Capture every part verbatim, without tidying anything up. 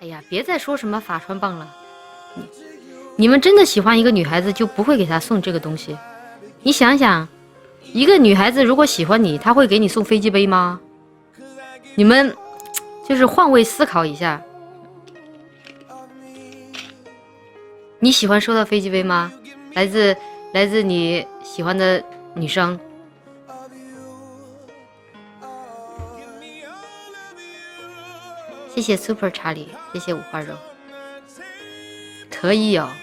哎呀，别再说什么法川棒了，你你们真的喜欢一个女孩子，就不会给她送这个东西。你想想，一个女孩子如果喜欢你，她会给你送飞机杯吗？你们就是换位思考一下，你喜欢收到飞机杯吗？来自来自你喜欢的女生。谢谢 Super 查理，谢谢五花肉，可以哦。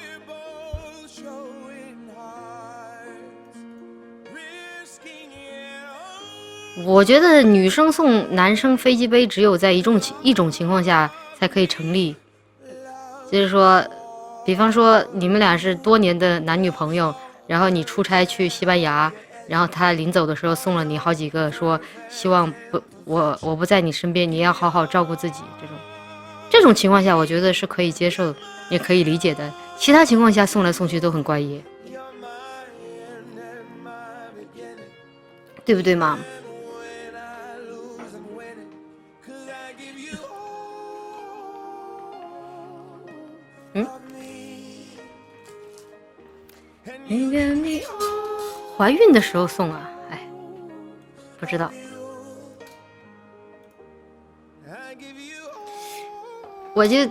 我觉得女生送男生飞机杯，只有在一种一种情况下才可以成立，就是说，比方说你们俩是多年的男女朋友，然后你出差去西班牙，然后他临走的时候送了你好几个，说希望不我我不在你身边，你要好好照顾自己。这种这种情况下，我觉得是可以接受，也可以理解的。其他情况下送来送去都很怪异，对不对嘛？嗯，那个你怀孕的时候送啊，哎，不知道。我就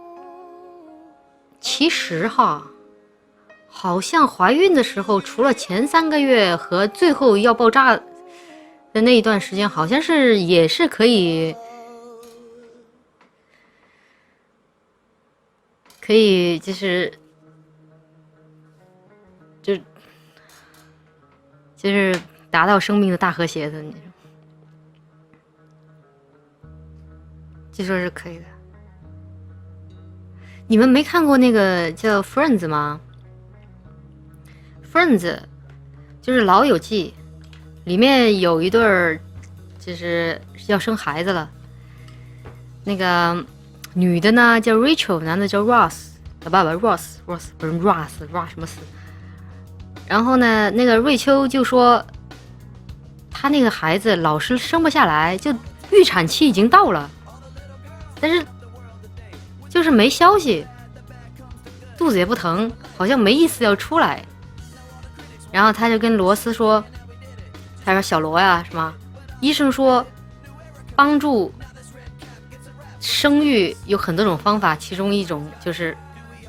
其实哈，好像怀孕的时候，除了前三个月和最后要爆炸的那一段时间，好像是也是可以可以就是就就是达到生命的大和谐的那种，据说是可以的。你们没看过那个叫 Friends 吗？ Friends 就是老友记，里面有一对儿就是要生孩子了，那个女的呢叫 Rachel， 男的叫 Ross， 他爸爸 Ross Ross 不是 Ross Ross 什么死。然后呢，那个瑞秋就说她那个孩子老是生不下来，就预产期已经到了，但是就是没消息，肚子也不疼，好像没意思要出来。然后他就跟罗斯说，他说小罗呀，什么医生说帮助生育有很多种方法，其中一种就是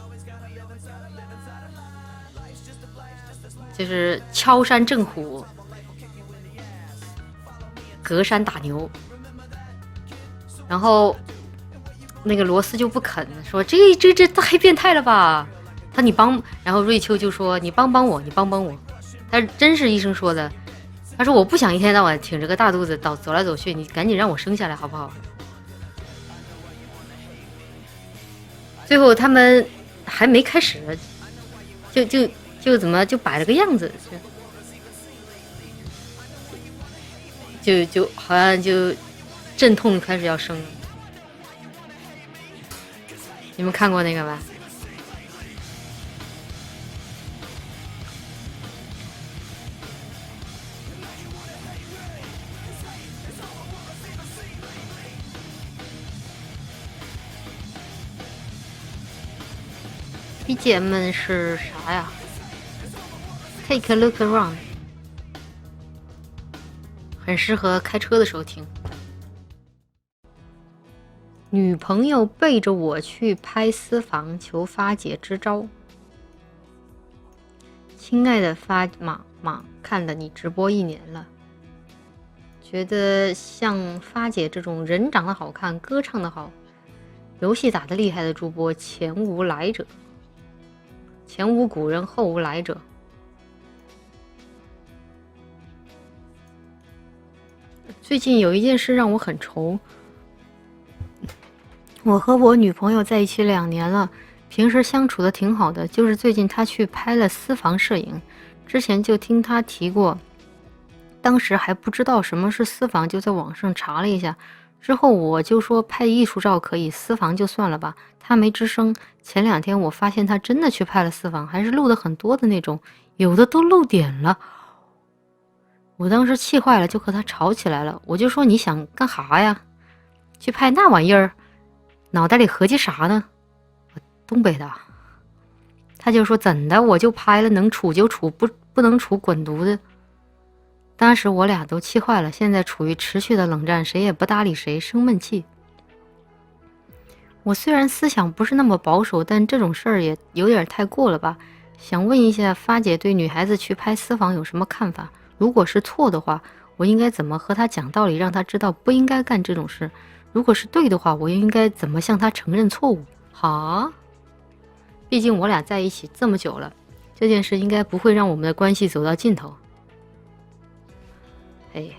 就是敲山震虎，隔山打牛。然后那个罗斯就不肯，说这这这太变态了吧，他你帮，然后瑞秋就说你帮帮我，你帮帮我。他真是医生说的，他说我不想一天到晚挺着个大肚子走走来走去，你赶紧让我生下来好不好？最后他们还没开始，就就就怎么就摆了个样子，就就就好像就阵痛开始要生了。你们看过那个吧？B G M 是啥呀 ？Take a look around， 很适合开车的时候听。女朋友背着我去拍私房，求发姐支招。亲爱的发马马，看了你直播一年了，觉得像发姐这种人长得好看、歌唱得好、游戏打得厉害的主播前无来者。前无古人后无来者。最近有一件事让我很愁，我和我女朋友在一起两年了，平时相处的挺好的，就是最近她去拍了私房摄影，之前就听她提过，当时还不知道什么是私房，就在网上查了一下，之后我就说拍艺术照可以，私房就算了吧。他没吱声。前两天我发现他真的去拍了私房，还是录的很多的那种，有的都露点了。我当时气坏了，就和他吵起来了。我就说你想干哈呀？去拍那玩意儿， 脑袋里合计啥呢？我东北的。他就说怎的，我就拍了，能处就处，不不能处滚犊子。当时我俩都气坏了，现在处于持续的冷战，谁也不搭理谁，生闷气。我虽然思想不是那么保守，但这种事儿也有点太过了吧。想问一下发姐对女孩子去拍私房有什么看法？如果是错的话，我应该怎么和她讲道理，让她知道不应该干这种事？如果是对的话，我又应该怎么向她承认错误？哈，毕竟我俩在一起这么久了，这件事应该不会让我们的关系走到尽头。哎，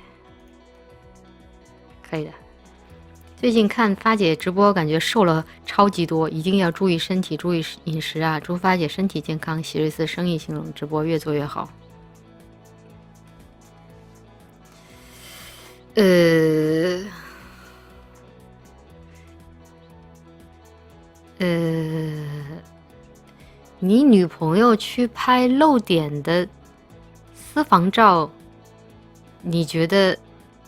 可以的。最近看发姐直播，感觉瘦了超级多，一定要注意身体，注意饮食啊！祝发姐身体健康，喜瑞斯生意兴隆，直播越做越好。呃呃，你女朋友去拍露点的私房照，你觉得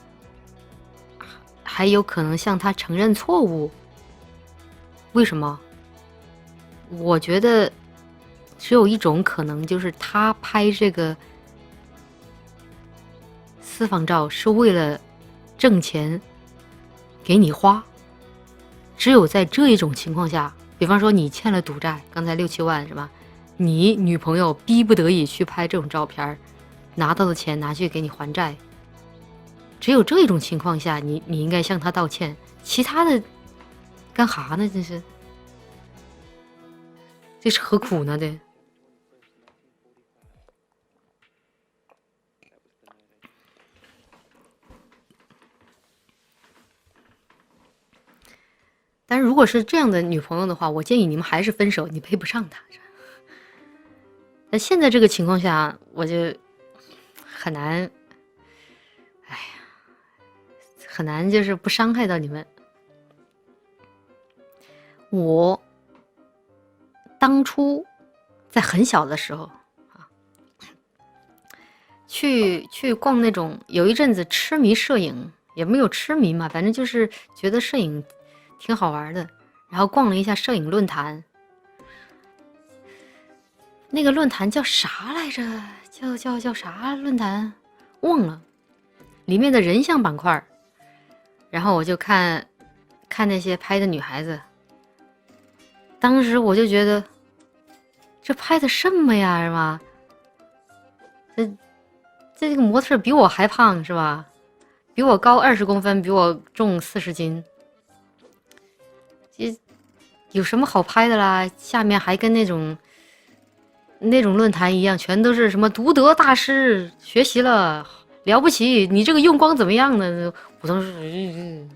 还有可能向他承认错误？为什么？我觉得只有一种可能，就是他拍这个私房照是为了挣钱给你花。只有在这一种情况下，比方说你欠了赌债，刚才六七万是吧？你女朋友逼不得已去拍这种照片，拿到的钱拿去给你还债。只有这种情况下，你你应该向他道歉，其他的干哈呢？这是，这是何苦呢的？但是如果是这样的女朋友的话，我建议你们还是分手，你配不上她。那现在这个情况下，我就很难。很难就是不伤害到你们。我当初在很小的时候啊，去去逛那种，有一阵子痴迷摄影，也没有痴迷嘛，反正就是觉得摄影挺好玩的，然后逛了一下摄影论坛。那个论坛叫啥来着？叫叫叫啥论坛？忘了。里面的人像板块。然后我就看看那些拍的女孩子，当时我就觉得这拍的什么呀，是吧？这这个模特比我还胖是吧？比我高二十公分，比我重四十斤，这有什么好拍的啦？下面还跟那种那种论坛一样，全都是什么独得大师学习了。了不起，你这个用光怎么样呢？我当时，嗯、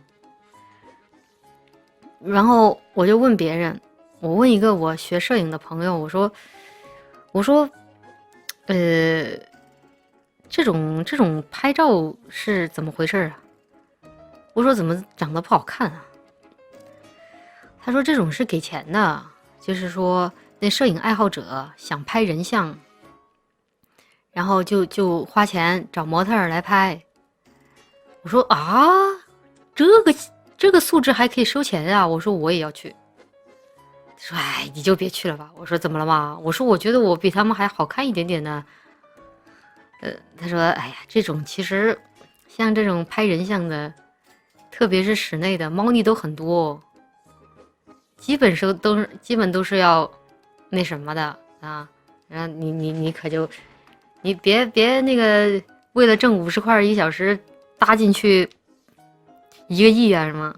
然后我就问别人，我问一个我学摄影的朋友，我说，我说，呃，这种这种拍照是怎么回事啊？我说怎么长得不好看啊？他说这种是给钱的，就是说那摄影爱好者想拍人像。然后就就花钱找模特来拍。我说啊，这个这个素质还可以收钱啊！我说我也要去。他说哎，你就别去了吧。我说怎么了嘛？我说我觉得我比他们还好看一点点呢。呃，他说哎呀，这种其实像这种拍人像的，特别是室内的猫腻都很多，基本是都是基本都是要那什么的啊。然后你你你可就。你别别那个为了挣五十块一小时搭进去一个亿啊什么，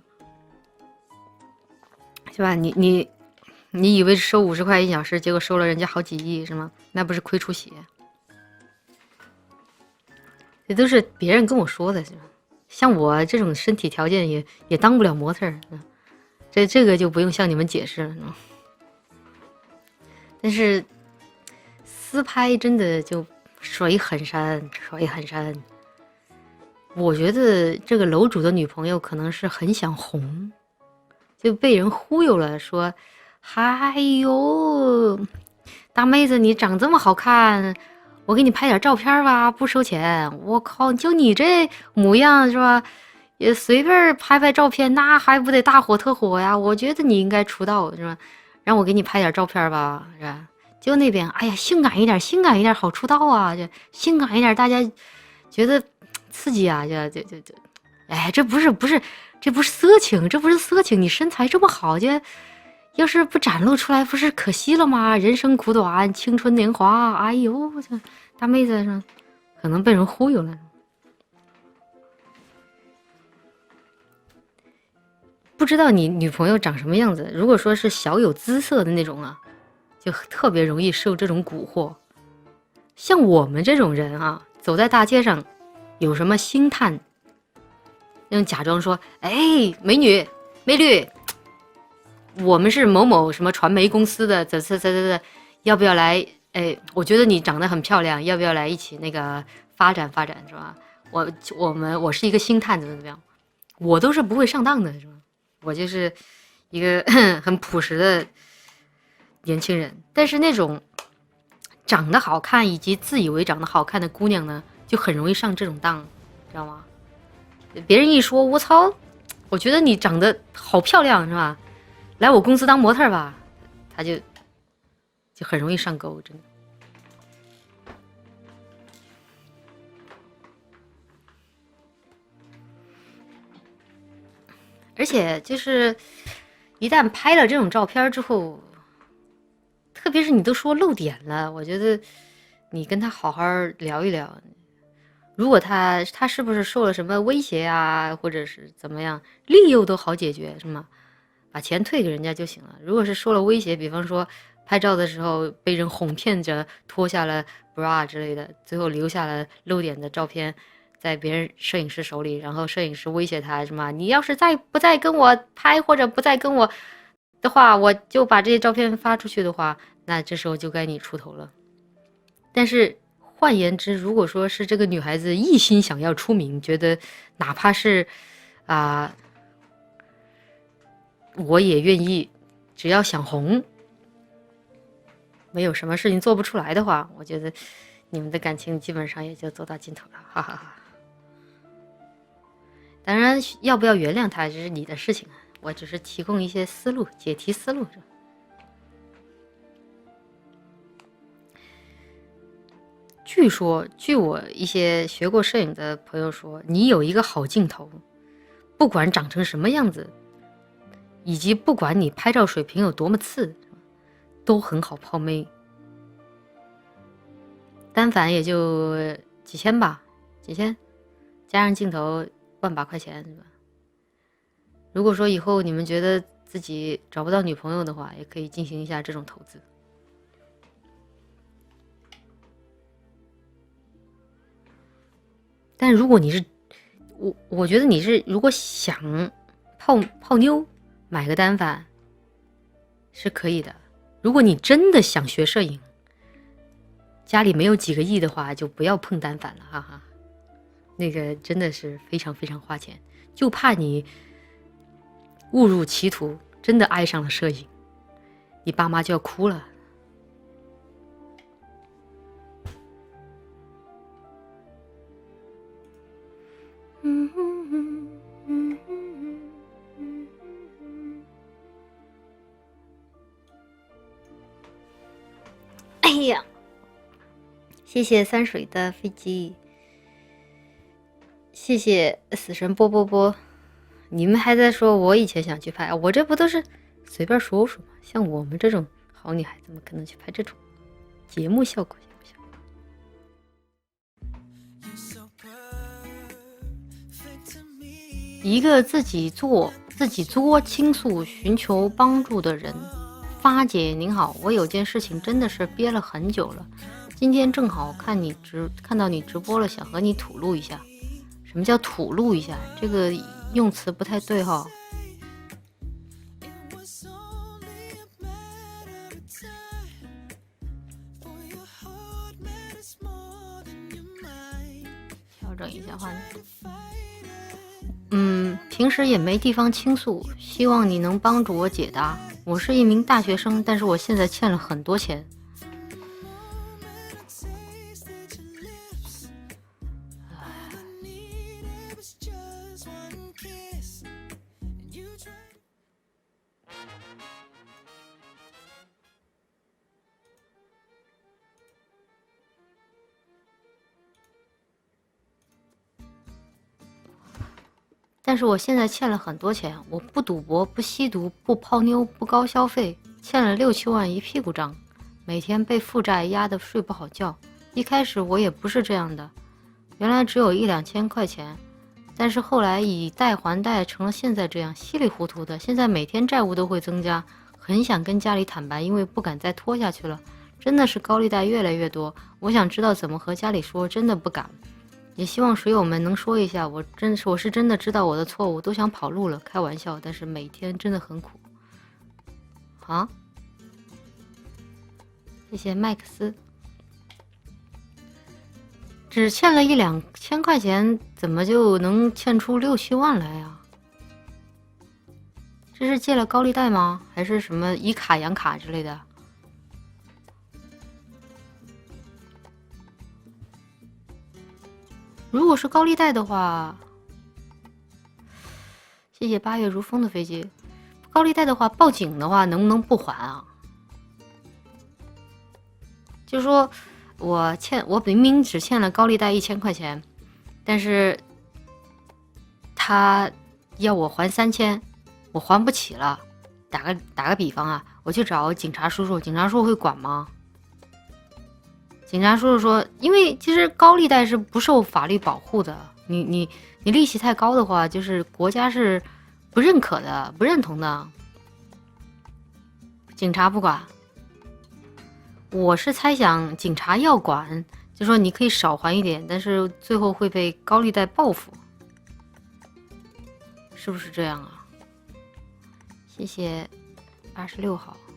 是吧？你你你以为收五十块一小时，结果收了人家好几亿是吗？那不是亏出血？这都是别人跟我说的，是吧？像我这种身体条件也也当不了模特儿，这这个就不用向你们解释了。但是私拍真的就。水很深，水很深。我觉得这个楼主的女朋友可能是很想红，就被人忽悠了，说：“哎呦，大妹子，你长这么好看，我给你拍点照片吧，不收钱。”我靠，就你这模样是吧？ 也随便拍拍照片，那还不得大火特火呀？我觉得你应该出道是吧？让我给你拍点照片吧，是吧？就那边，哎呀，性感一点，性感一点，好出道啊！就性感一点，大家觉得刺激啊！就就就就，哎，这不是不是，这不是色情，这不是色情。你身材这么好，就要是不展露出来，不是可惜了吗？人生苦短，青春年华，哎呦，这大妹子上可能被人忽悠了。不知道你女朋友长什么样子？如果说是小有姿色的那种啊，就特别容易受这种蛊惑。像我们这种人啊，走在大街上，有什么星探，那种假装说：“哎，美女、美女，我们是某某什么传媒公司的，这这这这，要不要来？哎，我觉得你长得很漂亮，要不要来一起那个发展发展，是吧？我我们我是一个星探，怎么怎么样？我都是不会上当的，是吧？我就是一个很朴实的年轻人，但是那种长得好看以及自以为长得好看的姑娘呢，就很容易上这种当，知道吗？别人一说，我操，我觉得你长得好漂亮，是吧？来我公司当模特吧，他就就很容易上钩，真的。而且就是一旦拍了这种照片之后，特别是你都说露点了，我觉得你跟他好好聊一聊。如果他他是不是受了什么威胁啊，或者是怎么样，利诱都好解决，是吗？把钱退给人家就行了。如果是受了威胁，比方说拍照的时候被人哄骗着脱下了 bra 之类的，最后留下了露点的照片在别人摄影师手里，然后摄影师威胁他，是吗？你要是再不再跟我拍，或者不再跟我的话，我就把这些照片发出去的话，那这时候就该你出头了。但是换言之，如果说是这个女孩子一心想要出名，觉得哪怕是啊、呃，我也愿意，只要想红，没有什么事情做不出来的话，我觉得你们的感情基本上也就走到尽头了，哈哈哈。当然，要不要原谅他，这是你的事情，我只是提供一些思路，解题思路。据说，据我一些学过摄影的朋友说，你有一个好镜头，不管长成什么样子，以及不管你拍照水平有多么次，都很好泡妹。单反也就几千吧，几千，加上镜头万把块钱，是吧？如果说以后你们觉得自己找不到女朋友的话，也可以进行一下这种投资。但如果你是我，我觉得你是如果想泡泡妞，买个单反是可以的。如果你真的想学摄影，家里没有几个亿的话，就不要碰单反了，哈哈。那个真的是非常非常花钱，就怕你误入歧途，真的爱上了摄影，你爸妈就要哭了。哎呀，谢谢三水的飞机，谢谢死神波波波。你们还在说我以前想去拍，我这不都是随便说说吗？像我们这种好女孩，怎么可能去拍这种节目效果？一个自己做自己作倾诉寻求帮助的人。发姐您好，我有件事情真的是憋了很久了，今天正好看你直看到你直播了，想和你吐露一下。什么叫吐露一下？这个用词不太对哈。调整一下话题。嗯，平时也没地方倾诉，希望你能帮助我解答。我是一名大学生，但是我现在欠了很多钱。 但是我现在欠了很多钱，我不赌博，不吸毒，不泡妞，不高消费，欠了六七万一屁股账，每天被负债压得睡不好觉。一开始我也不是这样的，原来只有一两千块钱，但是后来以贷还贷，成了现在这样稀里糊涂的。现在每天债务都会增加，很想跟家里坦白，因为不敢再拖下去了。真的是高利贷越来越多，我想知道怎么和家里说，真的不敢。也希望水友们能说一下，我真是我是真的知道我的错误，都想跑路了，开玩笑，但是每天真的很苦啊！谢谢麦克斯，只欠了一两千块钱，怎么就能欠出六七万来呀？这是借了高利贷吗？还是什么以卡养卡之类的？如果是高利贷的话，谢谢八月如风的飞机。高利贷的话，报警的话，能不能不还啊？就说我欠，我明明只欠了高利贷一千块钱，但是他要我还三千，我还不起了。打个打个比方啊，我去找警察叔叔，警察叔叔会管吗？警察叔叔说，因为其实高利贷是不受法律保护的，你你你利息太高的话，就是国家是不认可的、不认同的。警察不管，我是猜想警察要管，就说你可以少还一点，但是最后会被高利贷报复，是不是这样啊？谢谢二十六号。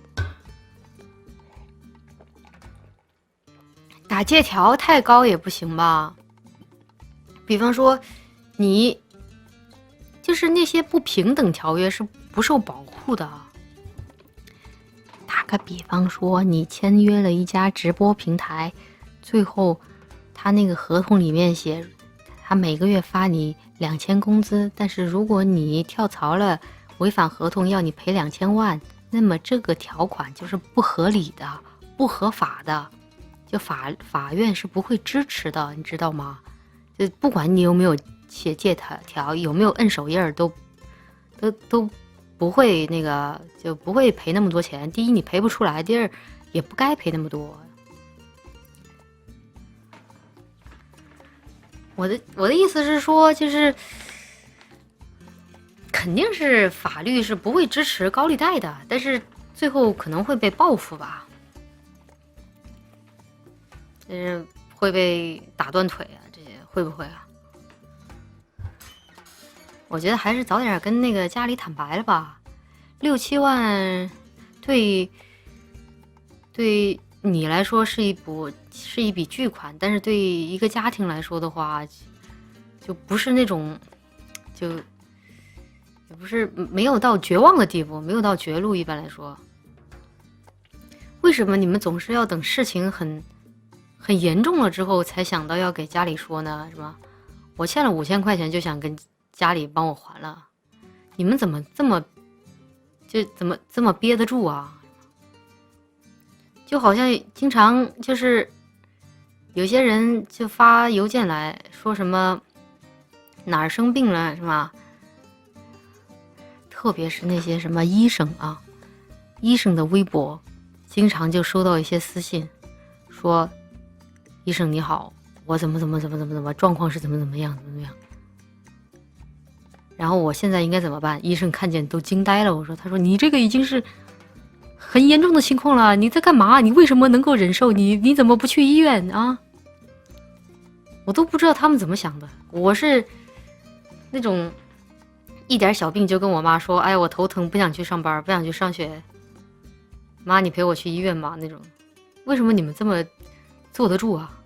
打借条太高也不行吧？比方说，你就是那些不平等条约是不受保护的。打个比方说，你签约了一家直播平台，最后他那个合同里面写，他每个月发你两千工资，但是如果你跳槽了，违反合同要你赔两千万，那么这个条款就是不合理的、不合法的。就法法院是不会支持的，你知道吗？就不管你有没有写借条，有没有摁手印儿，都都都不会那个，就不会赔那么多钱。第一，你赔不出来；第二，也不该赔那么多。我的我的意思是说，就是肯定是法律是不会支持高利贷的，但是最后可能会被报复吧。就是会被打断腿啊，这些会不会啊？我觉得还是早点跟那个家里坦白了吧。六七万，对，对你来说是一笔是一笔巨款，但是对一个家庭来说的话，就不是那种，就也不是没有到绝望的地步，没有到绝路。一般来说，为什么你们总是要等事情很？很严重了之后才想到要给家里说呢，是吧？我欠了五千块钱就想跟家里帮我还了，你们怎么这么就怎么这么憋得住啊？就好像经常就是有些人就发邮件来说什么哪儿生病了是吧？特别是那些什么医生啊，医生的微博经常就收到一些私信说。医生你好，我怎么怎么怎么怎么怎么状况是怎么怎么样怎么怎么样，然后我现在应该怎么办？医生看见都惊呆了。我说，他说你这个已经是很严重的情况了，你在干嘛？你为什么能够忍受？你你怎么不去医院啊？我都不知道他们怎么想的。我是那种一点小病就跟我妈说，哎，我头疼，不想去上班，不想去上学，妈你陪我去医院吧那种。为什么你们这么坐得住啊？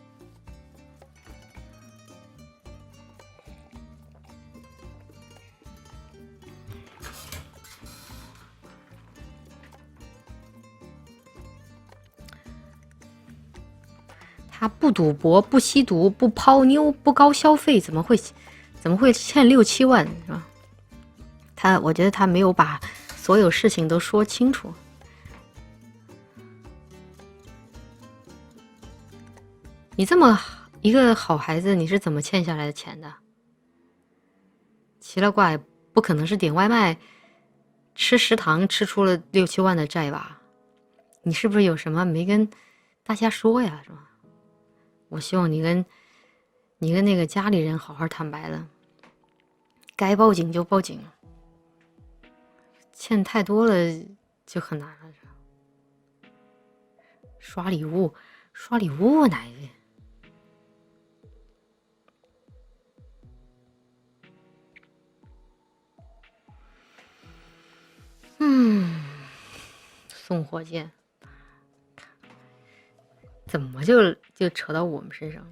他不赌博，不吸毒，不泡妞，不高消费，怎么会怎么会欠六七万是吧？他我觉得他没有把所有事情都说清楚。你这么一个好孩子，你是怎么欠下来的钱的？奇了怪，不可能是点外卖吃食堂吃出了六七万的债吧？你是不是有什么没跟大家说呀？是吧？我希望你跟你跟那个家里人好好坦白了，该报警就报警，欠太多了就很难了。刷礼物，刷礼物哪个？嗯，送火箭，怎么就就扯到我们身上了？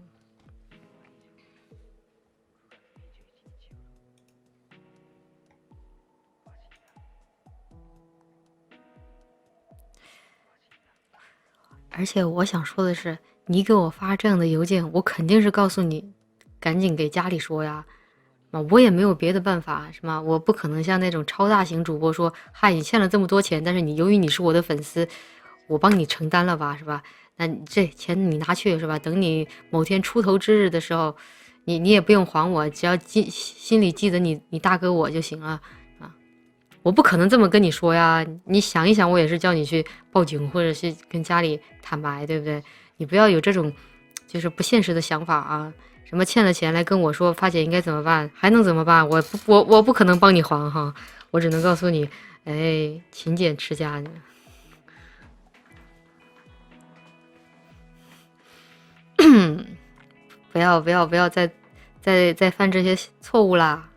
而且我想说的是，你给我发这样的邮件，我肯定是告诉你，赶紧给家里说呀。我也没有别的办法，是吗？我不可能像那种超大型主播说，嗨，你欠了这么多钱，但是你由于你是我的粉丝，我帮你承担了吧，是吧？那你这钱你拿去，是吧？等你某天出头之日的时候，你你也不用还我，只要记心里记得你你大哥我就行了啊！我不可能这么跟你说呀，你想一想，我也是叫你去报警或者是跟家里坦白，对不对？你不要有这种就是不现实的想法啊！什么欠了钱来跟我说发姐应该怎么办，还能怎么办？我不我我不可能帮你还哈，我只能告诉你，哎，勤俭持家呢。不要不要不要再再再犯这些错误啦！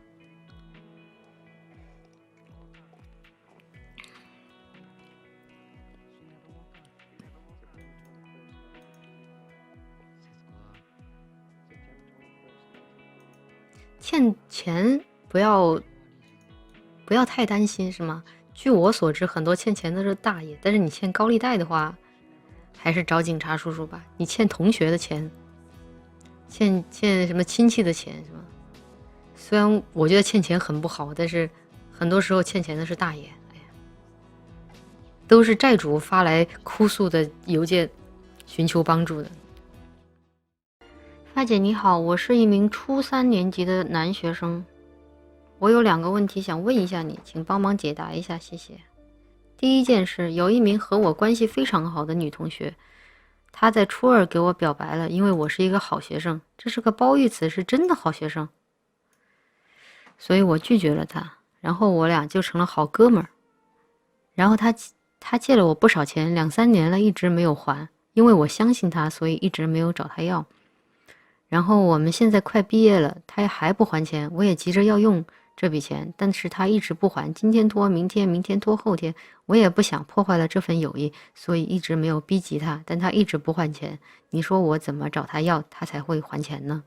欠钱不要不要太担心，是吗？据我所知，很多欠钱的是大爷，但是你欠高利贷的话，还是找警察叔叔吧。你欠同学的钱，欠欠什么亲戚的钱，是吗？虽然我觉得欠钱很不好，但是很多时候欠钱的是大爷，哎呀，都是债主发来哭诉的邮件，寻求帮助的。发姐你好，我是一名初三年级的男学生，我有两个问题想问一下你，请帮忙解答一下，谢谢。第一件事，有一名和我关系非常好的女同学，她在初二给我表白了，因为我是一个好学生，这是个褒义词，是真的好学生，所以我拒绝了她，然后我俩就成了好哥们儿。然后她她借了我不少钱，两三年了，一直没有还，因为我相信她，所以一直没有找她要。然后我们现在快毕业了，他还不还钱，我也急着要用这笔钱，但是他一直不还，今天拖明天，明天拖后天，我也不想破坏了这份友谊，所以一直没有逼急他，但他一直不还钱，你说我怎么找他要，他才会还钱呢？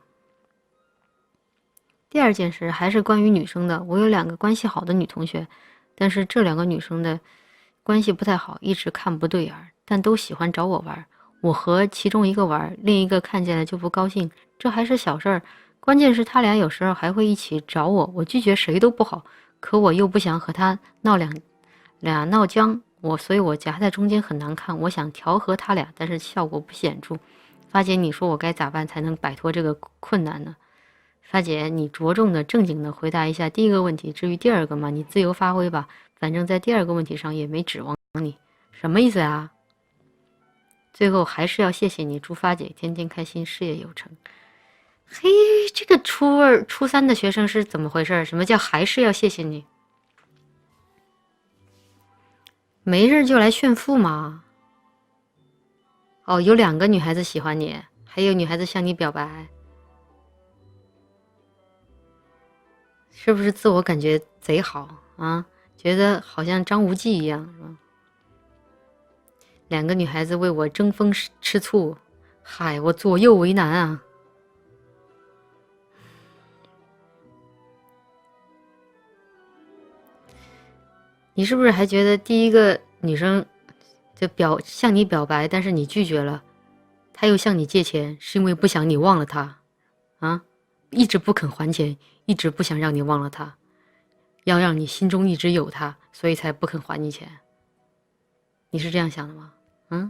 第二件事还是关于女生的，我有两个关系好的女同学，但是这两个女生的关系不太好，一直看不对眼，但都喜欢找我玩。我和其中一个玩，另一个看见了就不高兴，这还是小事儿，关键是他俩有时候还会一起找我，我拒绝谁都不好，可我又不想和他闹两俩闹僵，我所以我夹在中间很难看，我想调和他俩，但是效果不显著。发姐，你说我该咋办才能摆脱这个困难呢？发姐，你着重的正经的回答一下第一个问题，至于第二个嘛，你自由发挥吧，反正在第二个问题上也没指望你。什么意思啊？最后还是要谢谢你，祝发姐天天开心，事业有成。嘿，这个初二、初三的学生是怎么回事？什么叫还是要谢谢你？没事就来炫富吗？哦，有两个女孩子喜欢你，还有女孩子向你表白，是不是自我感觉贼好啊？觉得好像张无忌一样，是吧？两个女孩子为我争风吃醋，嗨，我左右为难啊！你是不是还觉得第一个女生就表向你表白，但是你拒绝了，她又向你借钱，是因为不想你忘了她啊？一直不肯还钱，一直不想让你忘了她。 要让你心中一直有他，所以才不肯还你钱。你是这样想的吗？嗯？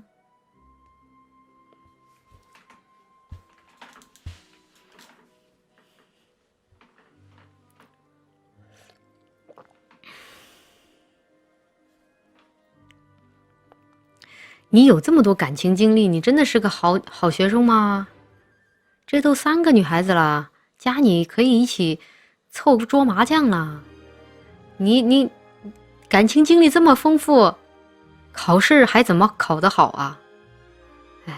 你有这么多感情经历，你真的是个好好学生吗？这都三个女孩子了，加你可以一起凑桌麻将了。你你感情经历这么丰富，考试还怎么考得好啊？哎，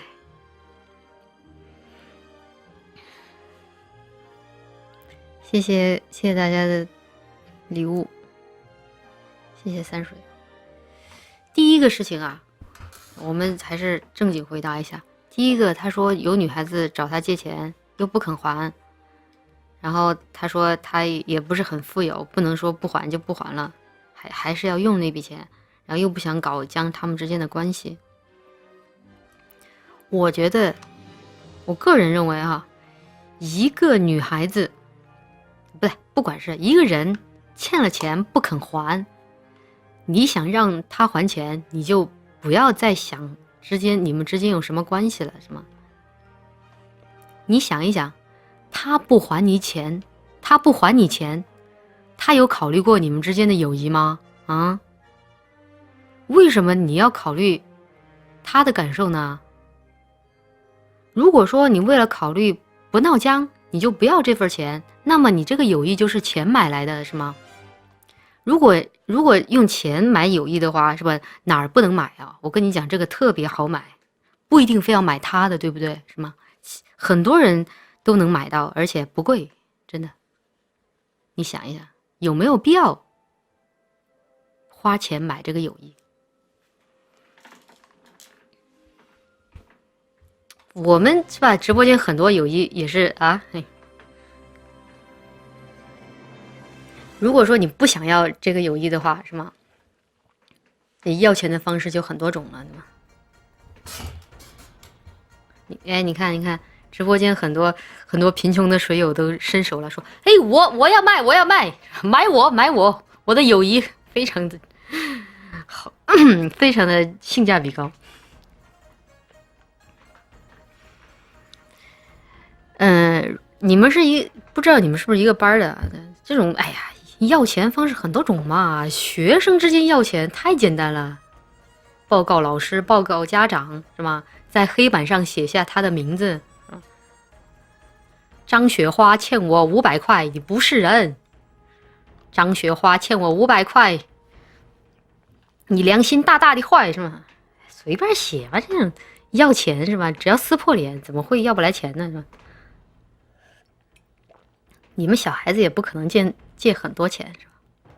谢谢谢谢大家的礼物，谢谢三水。第一个事情啊，我们还是正经回答一下。第一个，他说有女孩子找他借钱又不肯还，然后他说他也不是很富有，不能说不还就不还了，还还是要用那笔钱，然后又不想搞僵他们之间的关系。我觉得，我个人认为啊，一个女孩子，不对，不管是一个人欠了钱不肯还，你想让他还钱，你就不要再想之间你们之间有什么关系了，是吗？你想一想，他不还你钱，他不还你钱，他有考虑过你们之间的友谊吗？啊？为什么你要考虑他的感受呢？如果说你为了考虑不闹僵，你就不要这份钱，那么你这个友谊就是钱买来的，是吗？如果如果用钱买友谊的话，是吧？哪儿不能买啊？我跟你讲，这个特别好买，不一定非要买他的，对不对？是吗？很多人都能买到，而且不贵，真的。你想一想，有没有必要花钱买这个友谊？我们是吧？直播间很多友谊也是啊，嘿。如果说你不想要这个友谊的话，是吗？你要钱的方式就很多种了，对吗？你哎，你看，你看，直播间很多很多贫穷的水友都伸手了，说：“哎，我我要卖，我要卖，买我买我，我的友谊非常的好，非常的性价比高。”嗯，你们是一不知道你们是不是一个班的？这种哎呀，要钱方式很多种嘛。学生之间要钱太简单了，报告老师，报告家长，是吗？在黑板上写下他的名字。张雪花欠我五百块，你不是人。张雪花欠我五百块，你良心大大的坏，是吗？随便写吧，这种要钱是吧？只要撕破脸，怎么会要不来钱呢？是吧？你们小孩子也不可能借借很多钱，是吧？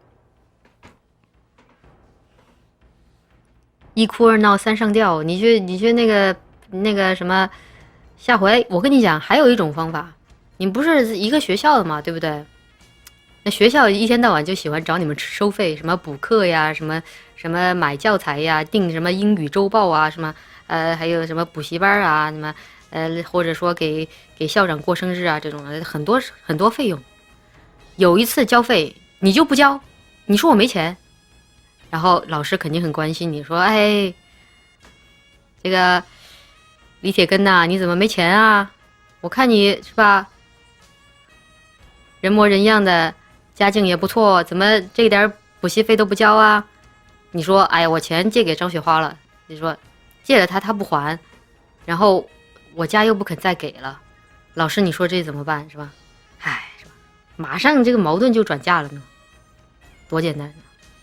一哭二闹三上吊，你去你去那个那个什么，下回我跟你讲，还有一种方法，你们不是一个学校的嘛，对不对？那学校一天到晚就喜欢找你们收费，什么补课呀，什么什么买教材呀，订什么英语周报啊，什么呃还有什么补习班啊，什么呃或者说给给校长过生日啊，这种的很多很多费用。有一次交费你就不交，你说我没钱，然后老师肯定很关心你，说哎，这个李铁根呐、啊，你怎么没钱啊？我看你是吧，人模人样的，家境也不错，怎么这点补习费都不交啊？你说哎呀，我钱借给张雪花了，你说借了他他不还，然后我家又不肯再给了，老师你说这怎么办是吧？唉，是吧？马上这个矛盾就转嫁了呢，多简单！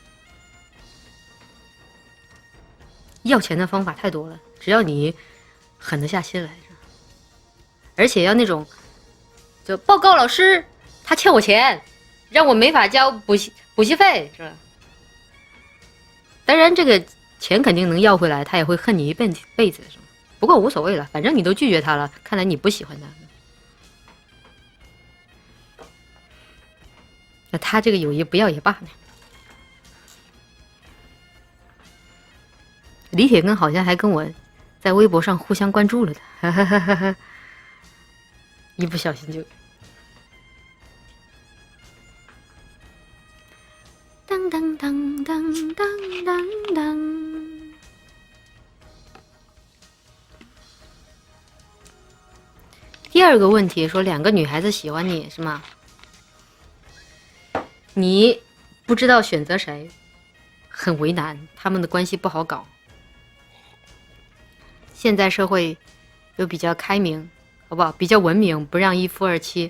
要钱的方法太多了，只要你狠得下心来，而且要那种，就报告老师，他欠我钱，让我没法交补习补习费，是吧？当然，这个钱肯定能要回来，他也会恨你一辈子辈子，是吧？不过无所谓了，反正你都拒绝他了，看来你不喜欢他。那他这个友谊不要也罢呢。李铁根好像还跟我在微博上互相关注了的，哈哈哈哈哈。一不小心就当当当。第二个问题说，两个女孩子喜欢你是吗？你不知道选择谁，很为难，他们的关系不好搞。现在社会又比较开明，好不好？比较文明，不让一夫二妻。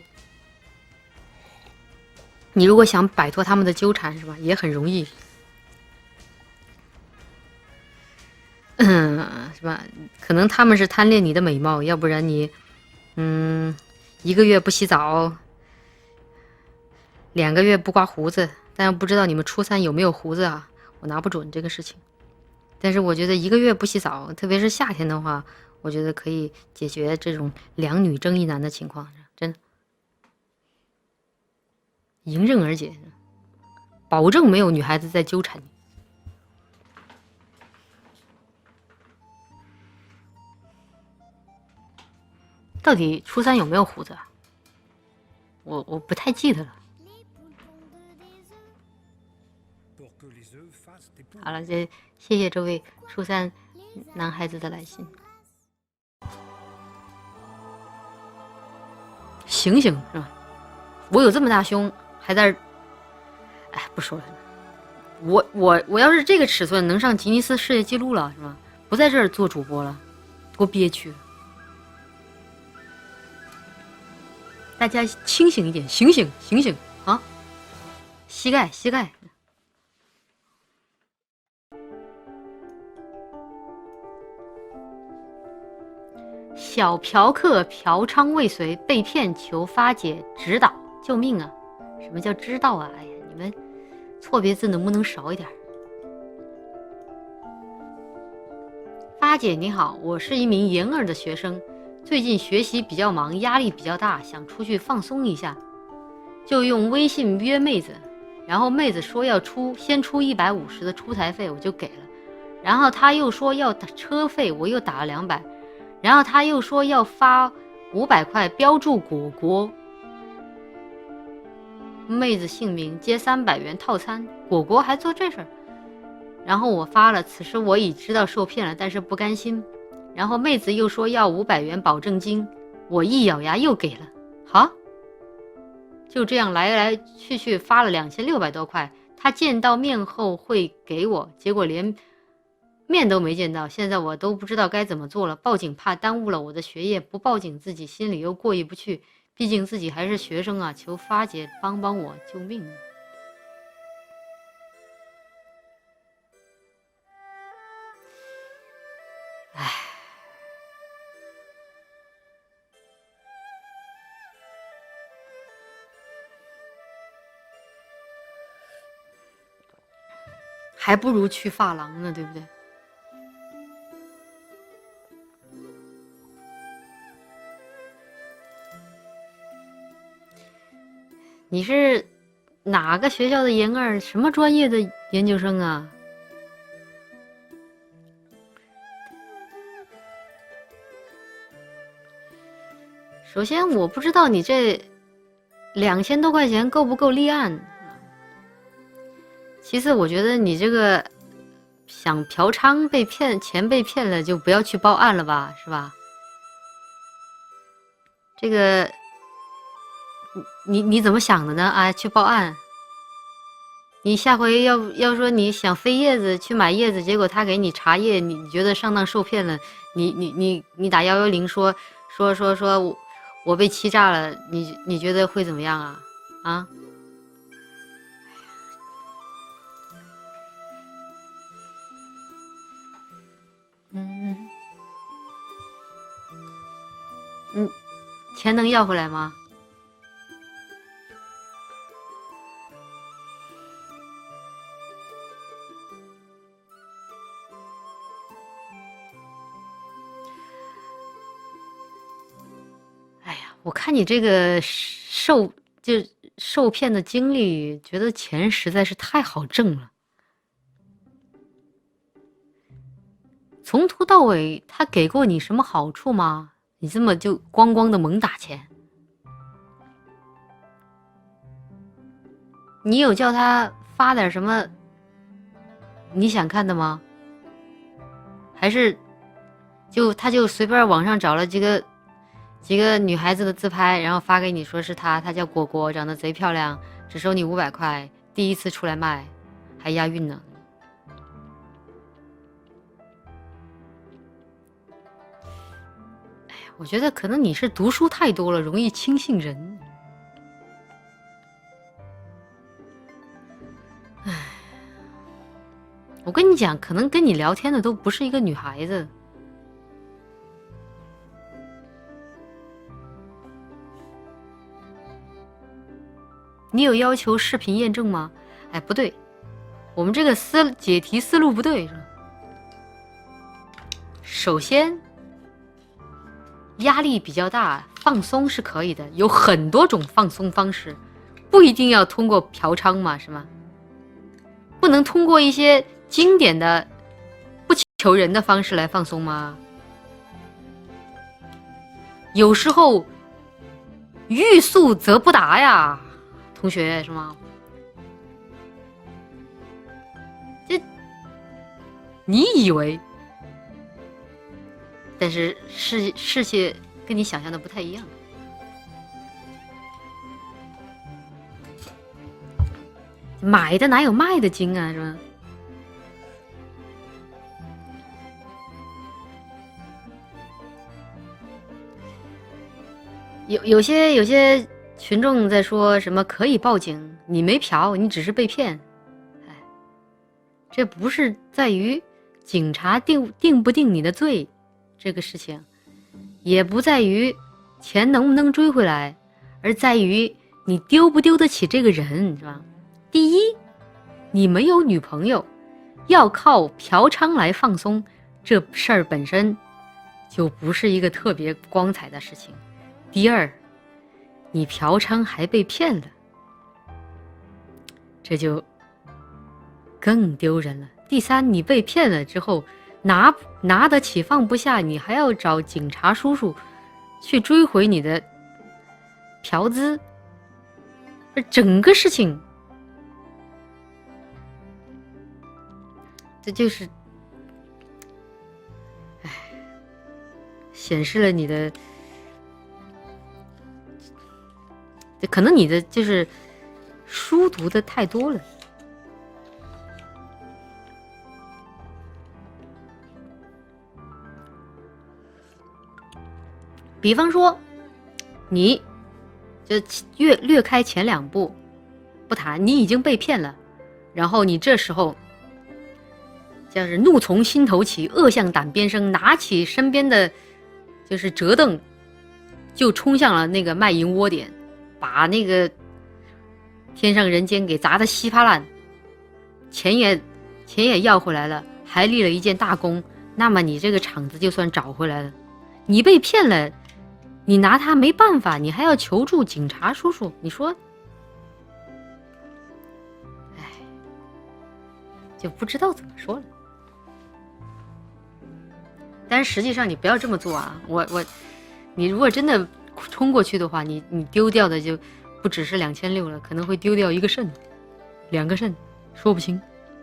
你如果想摆脱他们的纠缠，是吧？也很容易，嗯，是吧？可能他们是贪恋你的美貌，要不然你，嗯，一个月不洗澡，两个月不刮胡子，但不知道你们初三有没有胡子啊？我拿不准这个事情。但是我觉得一个月不洗澡，特别是夏天的话，我觉得可以解决这种两女争一男的情况，真的迎刃而解，保证没有女孩子在纠缠你。到底初三有没有胡子啊？我我不太记得了。好了，这谢谢这位初三男孩子的来信。醒醒是吧？我有这么大胸，还在，哎，不说了。我我我要是这个尺寸，能上吉尼斯世界纪录了是吧？不在这儿做主播了，多憋屈。大家清醒一点，醒醒醒醒啊！膝盖膝盖。小嫖客嫖娼未遂被骗求发解指导，救命啊！什么叫知道啊？哎呀，你们错别字能不能少一点？发姐你好，我是一名研二的学生，最近学习比较忙，压力比较大，想出去放松一下，就用微信约妹子，然后妹子说要出先出一百五十的出台费，我就给了，然后她又说要打车费，我又打了两百。然后他又说要发五百块，标注果果，妹子姓名接三百元套餐，果果还做这事儿。然后我发了，此时我已知道受骗了，但是不甘心。然后妹子又说要五百元保证金，我一咬牙又给了。好，就这样来来去去发了两千六百多块。他见到面后会给我，结果连面都没见到，现在我都不知道该怎么做了。报警怕耽误了我的学业，不报警自己心里又过意不去，毕竟自己还是学生啊，求发姐帮帮我，救命啊！唉，还不如去发廊呢，对不对？你是哪个学校的研二？什么专业的研究生啊？首先，我不知道你这两千多块钱够不够立案。其次，我觉得你这个想嫖娼被骗钱被骗了，就不要去报案了吧，是吧？这个。你你怎么想的呢？啊，去报案。你下回要要说你想飞叶子去买叶子，结果他给你茶叶，你你觉得上当受骗了，你你你你打幺幺零说说说说我我被欺诈了，你你觉得会怎么样啊？啊？嗯嗯，钱能要回来吗？我看你这个受就受骗的经历，觉得钱实在是太好挣了。从头到尾，他给过你什么好处吗？你这么就光光的猛打钱？你有叫他发点什么你想看的吗？还是就他就随便网上找了几个几个女孩子的自拍，然后发给你，说是她，她叫果果，长得贼漂亮，只收你五百块，第一次出来卖，还押韵呢。哎呀，我觉得可能你是读书太多了，容易轻信人。哎，我跟你讲，可能跟你聊天的都不是一个女孩子。你有要求视频验证吗？哎，不对，我们这个思解题思路不对，是吧？首先，压力比较大，放松是可以的，有很多种放松方式，不一定要通过嫖娼嘛，是吗？不能通过一些经典的不求人的方式来放松吗？有时候欲速则不达呀。同学是吗？这你以为，但是世世界跟你想象的不太一样。买的哪有卖的精啊，是吧？有有些有些。群众在说什么可以报警，你没嫖，你只是被骗。哎，这不是在于警察定定不定你的罪这个事情，也不在于钱能不能追回来，而在于你丢不丢得起这个人，是吧？第一，你没有女朋友，要靠嫖娼来放松，这事儿本身就不是一个特别光彩的事情。第二，你嫖娼还被骗了，这就更丢人了。第三，你被骗了之后，拿拿得起放不下，你还要找警察叔叔去追回你的嫖资，而整个事情，这就是，哎，显示了你的。可能你的就是书读的太多了。比方说，你就略略开前两步不谈，你已经被骗了，然后你这时候就是怒从心头起，恶向胆边生，拿起身边的就是折凳，就冲向了那个卖淫窝点。把那个天上人间给砸得稀巴烂，钱也钱也要回来了，还立了一件大功，那么你这个场子就算找回来了。你被骗了，你拿他没办法，你还要求助警察叔叔，你说，哎，就不知道怎么说了。但是实际上你不要这么做啊！我我，你如果真的冲过去的话，你你丢掉的就不只是两千六了，可能会丢掉一个肾，两个肾，说不清。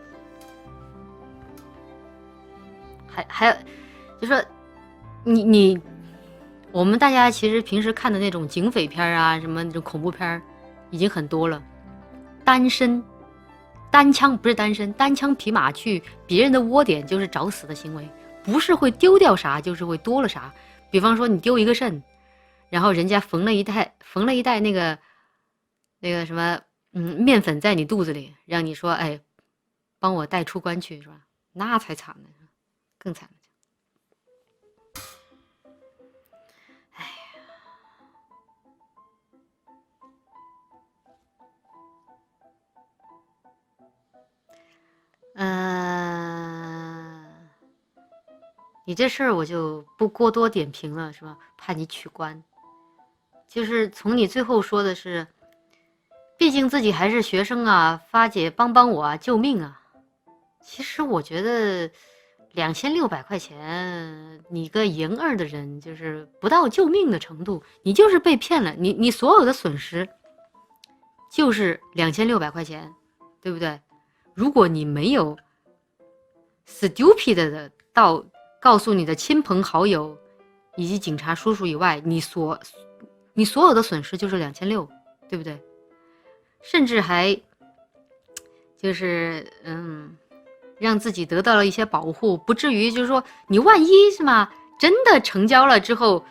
还还有，就说你你，我们大家其实平时看的那种警匪片啊，什么那种恐怖片，已经很多了。单身、单枪不是单身，单枪匹马去别人的窝点就是找死的行为，不是会丢掉啥，就是会多了啥。比方说你丢一个肾。然后人家缝了一袋缝了一袋那个那个什么嗯面粉在你肚子里，让你说哎，帮我带出关去，是吧？那才惨呢，更惨了。哎呀，嗯、呃，你这事儿我就不过多点评了，是吧？怕你取关。就是从你最后说的是，毕竟自己还是学生啊，发姐帮帮我啊，救命啊！其实我觉得两千六百块钱，你个银二的人就是不到救命的程度，你就是被骗了，你你所有的损失就是两千六百块钱，对不对？如果你没有 stupid 的到告诉你的亲朋好友以及警察叔叔以外，你所你所有的损失就是两千六，对不对？甚至还就是嗯，让自己得到了一些保护，不至于就是说你万一是吗？真的成交了之后，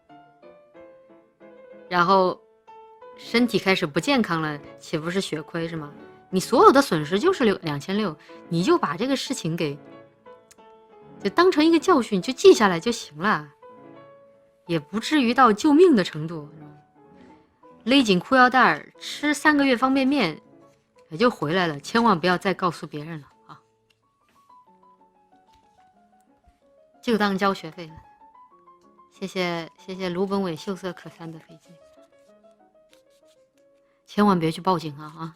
然后身体开始不健康了，岂不是血亏是吗？你所有的损失就是六两千六，你就把这个事情给就当成一个教训，就记下来就行了，也不至于到救命的程度。勒紧裤腰带，吃三个月方便面，也就回来了，千万不要再告诉别人了啊！就当交学费了。谢谢谢谢卢本伟秀色可餐的飞机，千万别去报警啊啊！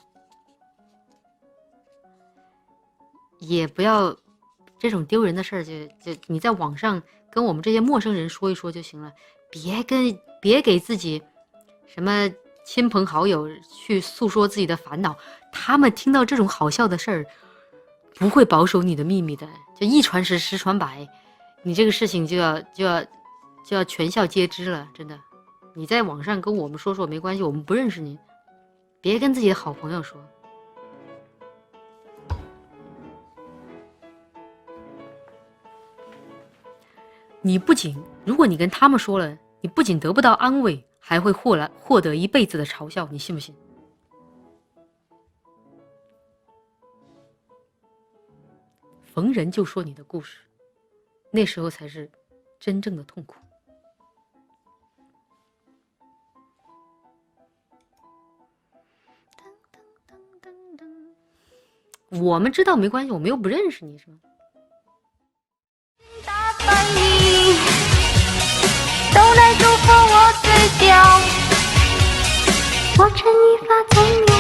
也不要这种丢人的事儿，就就你在网上跟我们这些陌生人说一说就行了，别跟别给自己什么亲朋好友去诉说自己的烦恼，他们听到这种好笑的事儿，不会保守你的秘密的，就一传十，十传百，你这个事情就要就要就要全校皆知了，真的。你在网上跟我们说说没关系，我们不认识您，别跟自己的好朋友说。你不仅，如果你跟他们说了，你不仅得不到安慰，还会获来获得一辈子的嘲笑，你信不信？逢人就说你的故事，那时候才是真正的痛苦。我们知道没关系，我们又不认识你，是吗？都来祝福我嘴角，我趁一发聪明。